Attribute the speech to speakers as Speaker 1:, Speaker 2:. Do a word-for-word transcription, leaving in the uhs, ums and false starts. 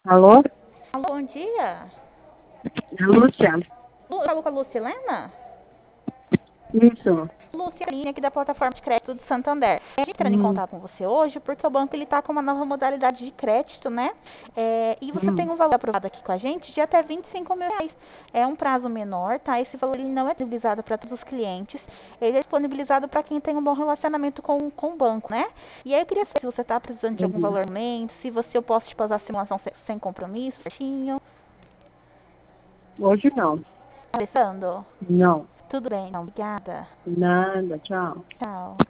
Speaker 1: Alô?
Speaker 2: Alô, bom dia.
Speaker 1: É a Lúcia?
Speaker 2: Lu- Falou com a Lucilena?
Speaker 1: Isso.
Speaker 2: Lúcia, aqui da plataforma de crédito do Santander. A gente entrando em
Speaker 1: Hum,
Speaker 2: contato com você hoje porque o banco ele está com uma nova modalidade de crédito, né? É, e você tem
Speaker 1: hum.
Speaker 2: um valor aprovado aqui com a gente de até vinte e cinco mil reais. É um prazo menor, tá? Esse valor ele não é disponibilizado para todos os clientes. Ele é disponibilizado para quem tem um bom relacionamento com, com o banco, né? E aí eu queria saber se você está precisando de algum
Speaker 1: Uhum.
Speaker 2: valor no momento, se você eu posso te passar a simulação sem, sem compromisso, certinho.
Speaker 1: Hoje não.
Speaker 2: Alessandro,
Speaker 1: Não.
Speaker 2: tudo bem, não, obrigada.
Speaker 1: Nada, tchau.
Speaker 2: Tchau.